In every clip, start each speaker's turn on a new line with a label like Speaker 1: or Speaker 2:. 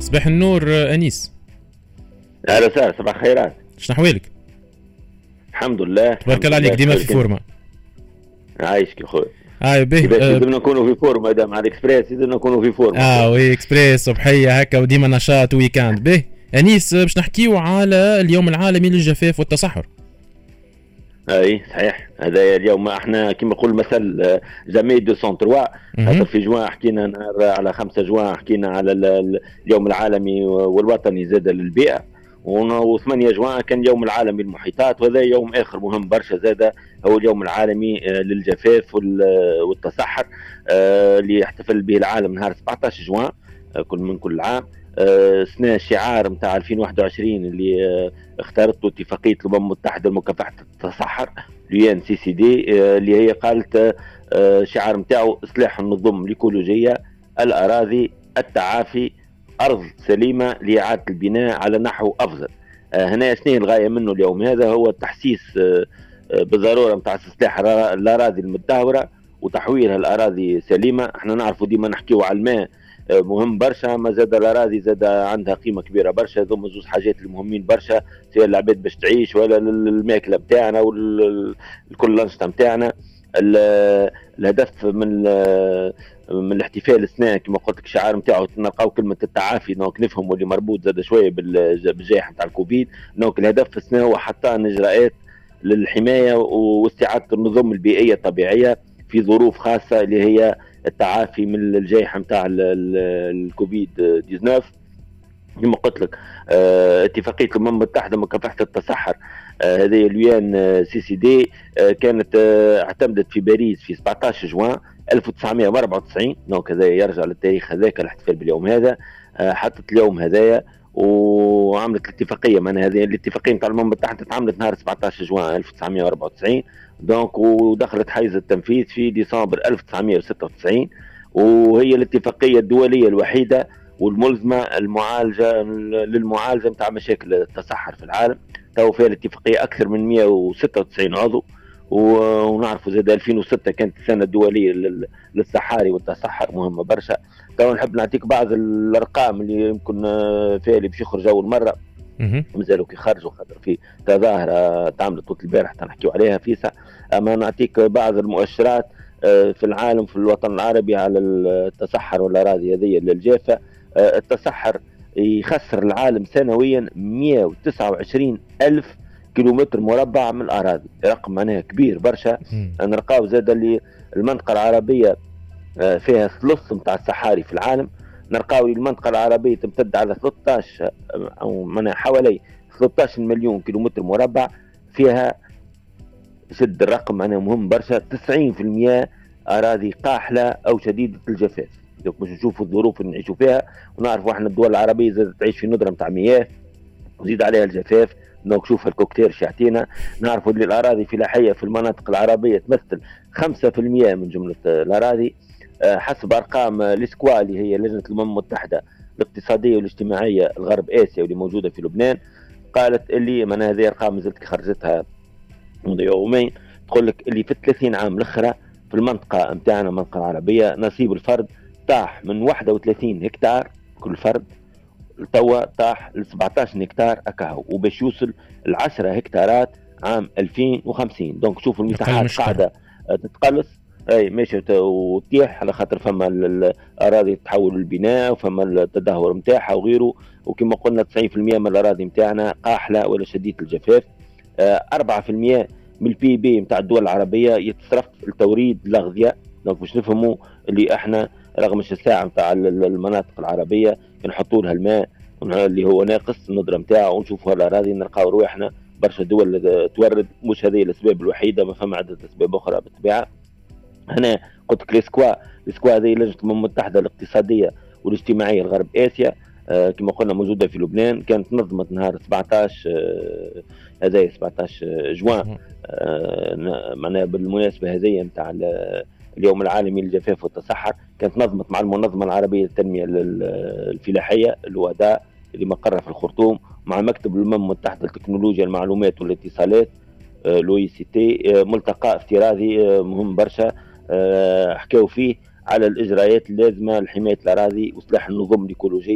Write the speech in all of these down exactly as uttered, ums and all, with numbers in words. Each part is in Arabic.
Speaker 1: صباح النور أنيس.
Speaker 2: اهلا وسهلا، صباح الخيرات.
Speaker 1: شنو احوالك؟
Speaker 2: الحمد لله
Speaker 1: تبارك الله عليك، ديما في فورمه.
Speaker 2: عايشك يا خويا.
Speaker 1: اه به
Speaker 2: لازم نكونوا في فورمه دام على الاكسبريس، لازم نكونوا في فورمه.
Speaker 1: اه وي اكسبريس صبحيه هكا وديما نشاط ويكاند. به انيس باش نحكيو على اليوم العالمي للجفاف والتصحر.
Speaker 2: اي صحيح، هذا اليوم احنا كما يقول مثل جامي دو سون تروا، خاطر في جوان حكينا على خمسة جوان حكينا على اليوم العالمي والوطني زاد للبيئه، وثمانية جوان كان اليوم العالمي للمحيطات، وهذا يوم اخر مهم برشا زاد هو اليوم العالمي للجفاف والتصحر اللي يحتفل به العالم نهار سبعطاش جوان كل من كل عام. سنة الشعار نتاع ألفين وواحد وعشرين اللي اختارته اتفاقية الأمم المتحدة لمكافحة التصحر اليو إن سي سي دي، اللي هي قالت شعار نتاعو إصلاح النظم الإيكولوجية، الأراضي، التعافي، أرض سليمة لإعادة البناء على نحو أفضل. هنا شنو الغاية منه اليوم هذا؟ هو التحسيس بالضرورة نتاع استصلاح الأراضي المدهورة وتحويلها لأراضي سليمة. احنا نعرفوا ديما نحكيو على الماء مهم برشا، ما زاد الاراضي زاد عندها قيمه كبيره برشا. ذوما زوج حاجات المهمين برشا، سواء العباد باش تعيش ولا الماكله نتاعنا والكل الانشطه نتاعنا. الهدف من من الاحتفال السنه كما قلت لك شعار نتاعو نلقاو كلمه التعافي، دونك نفهموا اللي مربوط زاد شويه بالجائحه نتاع الكوفيد. دونك الهدف السنه هو حتى اجراءات للحمايه واستعاده النظم البيئيه الطبيعيه في ظروف خاصه اللي هي التعافي من الجائحه نتاع الكوفيد تسعة عشر. كما قلت لك اه اتفاقيه الامم المتحده مكافحه التصحر اه هذه اليو ان سي سي دي اه كانت اه اعتمدت في باريس في سبعطاش جوان ألف وتسعمائة وأربعة وتسعين، دونك هذا يرجع للتاريخ هذاك الاحتفال باليوم هذا. اه حطت اليوم هذايا وعملت الاتفاقيه، من هذه الاتفاقيه نتاع الامم المتحده تعملت نهار سبعطاش جوان ألف وتسعمائة وأربعة وتسعين، دونك ودخلت حيز التنفيذ في ديسمبر ألف وتسعمائة وستة وتسعين، وهي الاتفاقيه الدوليه الوحيده والملزمه المعالجه للمعالجه نتاع مشاكل التصحر في العالم. تو فيها الاتفاقيه اكثر من مئة وستة وتسعين عضو، ونعرفوا زاد ألفين وستة كانت السنه الدوليه للصحاري والتصحر مهمه برشا. تو نحب نعطيك بعض الارقام اللي يمكن فيها اللي باش يخرج اول مره مازالوا كي خرجوا، خاطر في تظاهره تعملت طول البارح تنحكيو عليها فيسا. اما نعطيك بعض المؤشرات في العالم في الوطن العربي على التصحر والاراضي هذه الجافه. التصحر يخسر العالم سنويا مئة وتسعة وعشرين ألف كيلومتر مربع من الأراضي، رقم معناها كبير برشا. نلقاو زاد اللي المنطقة العربية فيها ثلث نتاع الصحاري في العالم. نلقاو المنطقة العربية تمتد على ثلاثة عشر أو معناها حوالي ثلاثة عشر مليون كيلومتر مربع، فيها شد الرقم معناها مهم برشا تسعين بالمئة أراضي قاحلة أو شديدة الجفاف. دوك باش نشوفوا الظروف اللي نعيشوا فيها، ونعرفوا احنا الدول العربية زادت تعيش في ندرة نتاع مياه وزيد عليها الجفاف. دونك شوف الكوكتيل شاعتينا. نعرفوا اللي الأراضي الفلاحية في المناطق العربية تمثل خمسة بالمئة من جملة الأراضي، حسب أرقام الإسكوا اللي هي لجنة الأمم المتحدة الاقتصادية والاجتماعية الغرب آسيا واللي موجودة في لبنان. قالت اللي من هذه أرقام زلت خرجتها منذ يومين، تقول لك اللي في ثلاثين عام الأخرى في المنطقة متاعنا المنطقة العربية نصيب الفرد طاح من واحد وثلاثين هكتار كل فرد توا طاح ل سبعطاش هكتار أكاهو، وباش يوصل ل عشرة هكتارات عام ألفين وخمسين. دونك شوفوا المساحات قاعدة تتقلص اي ماشي وتطيح، على خاطر فما الاراضي تتحول للبناء وفما التدهور نتاعها وغيره. وكما قلنا تسعين بالمئة من الاراضي نتاعنا قاحله ولا شديده الجفاف. أربعة بالمئة من البي بي نتاع الدول العربيه يتصرف لتوريد الاغذيه. دونك باش نفهموا اللي احنا رغم الشساعه نتاع المناطق العربيه نحطوا لها الماء اللي هو ناقص الندره نتاعو، ونشوفوا الاراضي نلقاو رواحنا برشا دول تورد. مش هذه الاسباب الوحيده، ما فما عده اسباب اخرى بالطبيعه. هنا قلت لك الاسكوا الاسكوا هذه لجنه الامم المتحده الاقتصاديه والاجتماعيه الغرب اسيا آه كما قلنا موجوده في لبنان، كانت نظمت نهار سبعطاش آه هذا سبعطاش جوان آه معناها بالمناسبه هذه نتاع اليوم العالمي للجفاف والتصحر، كانت نظمت مع المنظمه العربيه للتنميه الفلاحيه الواداء اللي مقرها في الخرطوم، مع مكتب الامم المتحده لتكنولوجيا المعلومات والاتصالات لو اي سي تي، ملتقى افتراضي مهم برشا حكاو فيه على الاجراءات اللازمه لحمايه الاراضي واصلاح النظم الايكولوجيه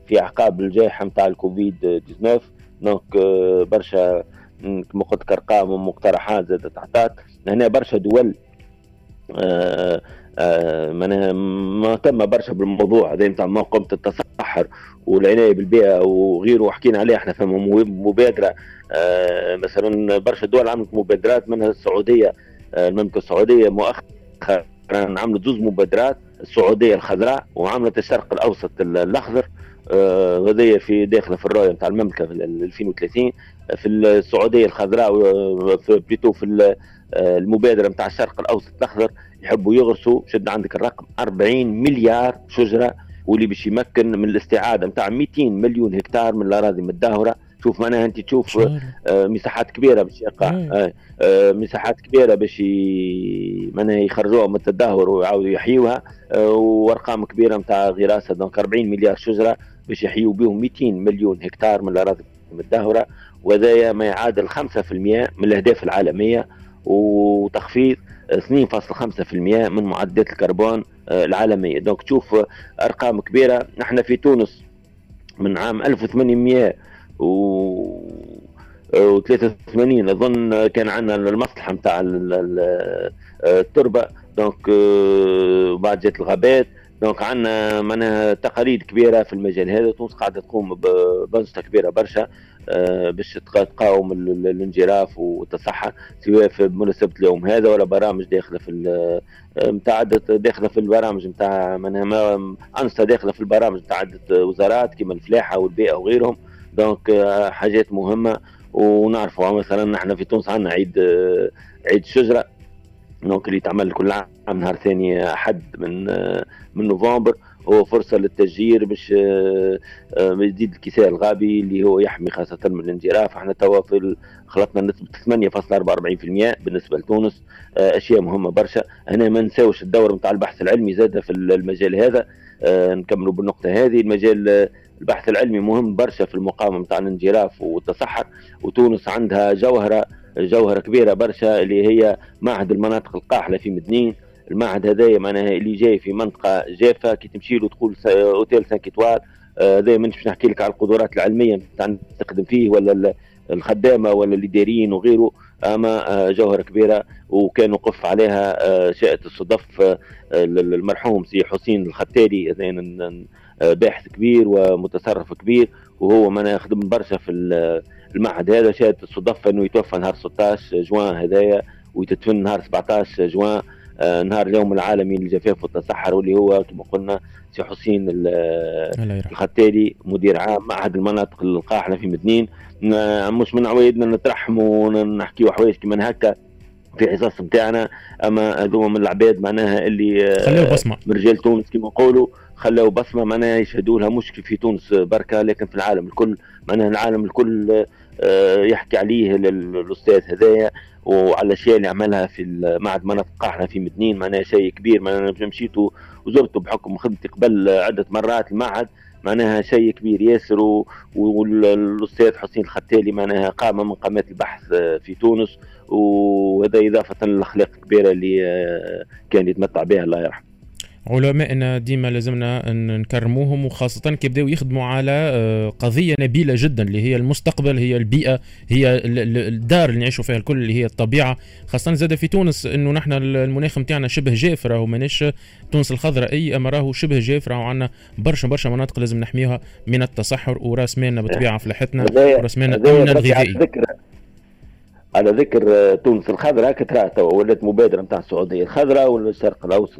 Speaker 2: في عقاب الجائحه نتاع الكوفيد تسعطاش. دونك برشا كما قلت ارقام ومقترحات زادت تعطات هنا برشا دول آه آه ما تم برشا بالموضوع هذا نتاع موقمة التصحر والعنايه بالبيئه وغيره، وحكينا عليه احنا في مبادره. آه مثلا برشا دول عملت مبادرات منها السعوديه، آه المملكه السعوديه مؤخرا عملت زوز مبادرات، السعوديه الخضراء وعملت الشرق الاوسط الاخضر. هذه آه في داخله في الرؤيه نتاع المملكه في ألفين وثلاثين. في السعوديه الخضراء في بليتو في المبادره نتاع الشرق الاوسط الاخضر يحبوا يغرسوا، شد عندك الرقم أربعين مليار شجره، واللي باش يمكن من الاستعاده نتاع مئتين مليون هكتار من الاراضي متدهوره. شوف معناها انت تشوف آه مساحات كبيره باش يقع آه آه مساحات كبيره باش معناها يخرجوها من التدهور ويعاودوا يحيوها، آه وارقام كبيره نتاع غراسه. دونك أربعين مليار شجره باش يحيوا بهم مئتين مليون هكتار من الاراضي المتدهوره، وهذا ما يعادل خمسة بالمئة من الاهداف العالميه، وتخفيض اثنين فاصلة خمسة بالمئة من معدلات الكربون العالميه. دونك تشوف ارقام كبيره. نحن في تونس من عام ألف وثمانمئة وثلاثة وثمانين اظن كان عندنا المصلحه نتاع التربه، دونك بعد جات الغابات. دونك عندنا معناها تقاليد كبيره في المجال هذا. تونس قاعده تقوم بانشطه كبيره برشا باش تقاوم الانجراف والتصحر، سواء في مناسبه اليوم هذا ولا برامج داخله في متعدد داخله في البرامج نتاع معناها انشطه داخله في البرامج نتاع عده وزارات كما الفلاحه والبيئه وغيرهم. دونك حاجات مهمه. ونعرفوا مثلا نحن في تونس عندنا عيد عيد الشجره، دونك اللي تعمل كل عام نهار ثاني احد من من نوفمبر، هو فرصه للتشجير باش يزيد الكساء الغابي اللي هو يحمي خاصه من الانجراف. احنا توا في خلطنا نسبه ثمانية فاصلة أربعة وأربعين بالمئة بالنسبه لتونس، اشياء مهمه برشا. هنا ما نساوش الدور نتاع البحث العلمي زاده في المجال هذا. نكملوا بالنقطه هذه. المجال البحث العلمي مهم برشا في المقاومه نتاع الانجراف والتصحر، وتونس عندها جوهره جوهره كبيره برشا اللي هي معهد المناطق القاحله في مدنين. المعهد هذايا معناها اللي جاي في منطقه جافه كي تمشي له تقول اوتيل سانك اتوال. هذا مانيش باش نحكي لك على القدرات العلميه نتاع تخدم فيه ولا الخدامه ولا اللي دايرين وغيره، اما جوهره كبيره وكان وقف عليها شاءت الصدف المرحوم سي حسين الختالي، باحث كبير ومتصرف كبير، وهو معناها يخدم برشا في المعهد هذا. شاءت الصدف انه يتوفى نهار ستة عشر جوان هذايا ويتدفن نهار سبعة عشر جوان، آه نهار اليوم العالمي للجفاف والتصحر، واللي هو كما قلنا سي حسين الختالي مدير عام معهد المناطق القاحله في مدنين. مش من عوايدنا نترحموا ونحكيوا حوايج كما هكا في حصص نتاعنا، اما هذوما من العباد معناها اللي
Speaker 1: خلوا بصمه
Speaker 2: من رجال تونس كما نقولوا، خلوا بصمه معناها يشهدوا لها مش في تونس بركه لكن في العالم الكل. معناها العالم الكل يحكي عليه الاستاذ هذايا وعلى الاشياء اللي عملها في معهد مناطق قاحله في مدنين. معناها شيء كبير. معناها مشيت وزرته بحكم خدمتي قبل عده مرات المعهد، معناها شيء كبير ياسر. والاستاذ حسين الختالي معناها قامه من قامات البحث في تونس، وهذا اضافه للاخلاق الكبيره اللي كان يتمتع بها الله يرحمه.
Speaker 1: علمائنا ديما لازمنا نكرموهم، وخاصة كي بداوا يخدموا على قضية نبيلة جدا اللي هي المستقبل، هي البيئة، هي الدار اللي نعيشوا فيها الكل اللي هي الطبيعة. خاصة زاد في تونس انه نحن المناخ متاعنا شبه جاف، راهو ماناش تونس الخضراء اي، اما راهو شبه جاف، راهو عندنا برشا برشا مناطق لازم نحميها من التصحر، وراس مالنا بطبيعة فلاحتنا، وراس مالنا امنا الغذائي.
Speaker 2: على ذكر تونس الخضراء كترى توا ولات مبادره نتاع السعوديه الخضراء والشرق الاوسط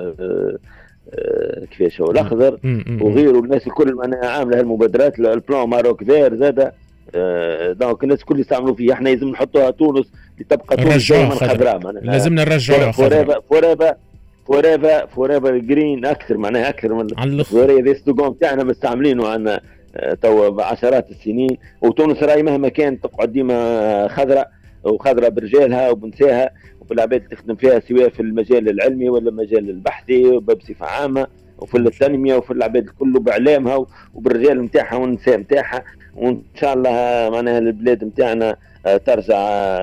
Speaker 2: كيفاش هو الاخضر وغيره. الناس الكل معناها عامله هالمبادرات. البلان ماروك فير زاده، دونك الناس الكل يستعملوا فيه. احنا لازم نحطوها تونس لتبقى تونس دائما خضراء،
Speaker 1: لازمنا نرجعوها
Speaker 2: خضراء فوريفا فوريفا فوريفا جرين اكثر، معناها اكثر من السوريه ذي ستوغون تاعنا مستعملينه عندنا توا بعشرات السنين. وتونس راهي مهما كانت تقعد ديما خضراء وخضراء برجالها وبنساها وبالعباد اللي تخدم فيها، سواء في المجال العلمي ولا المجال البحثي بصفه عامه، وفي التنميه وفي العباد الكل باعلامها وبالرجال نتاعها والنساء نتاعها. وان شاء الله معناها البلاد نتاعنا ترجع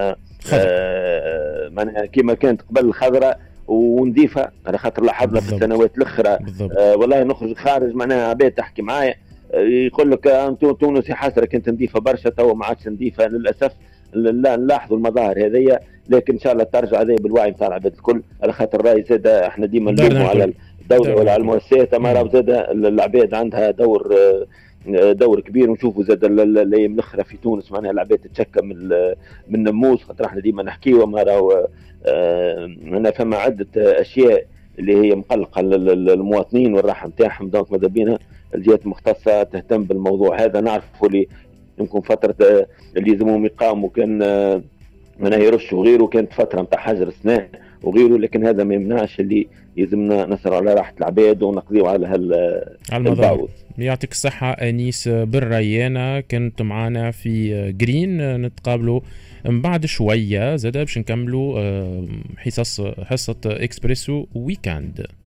Speaker 2: معناها كما كانت قبل الخضراء ونضيفها، على خاطر لاحظنا في السنوات الاخرى آه والله نخرج خارج معناها عباد تحكي معايا يقول لك انتم تونس حسرك انت نظيفه برشا تو ما عادش نظيفه للاسف. لا نلاحظوا المظاهر هذيا، لكن ان شاء الله ترجع هذه بالوعي نتاع العباد الكل، على خاطر الراي زاد احنا ديما نلوموا على الدوله ولا على المؤسسات، اما راه زاد العباد عندها دور دور كبير. ونشوفوا زاد الايام الاخرى في تونس معناها العباد تتشكى من من النموذج، خاطر احنا ديما نحكيوا ما راهو انا فما عده اشياء اللي هي مقلقه المواطنين والراحه نتاعهم. دونك ماذا بينا الجهات المختصه تهتم بالموضوع هذا. نعرفوا اللي يمكن فتره اللي يلزمهم يقاموا كان معناها يرشوا غيره، كانت فتره نتاع حجر سنه وغيره، لكن هذا ما يمنعش اللي يلزمنا نسر على راحه العباد ونقضيوا على هالموضوع.
Speaker 1: يعطيك الصحه انيس بالريانه، كنت معنا في جرين، نتقابلوا من بعد شويه زاد باش نكملوا حصص حصه اكسبريسو ويكاند.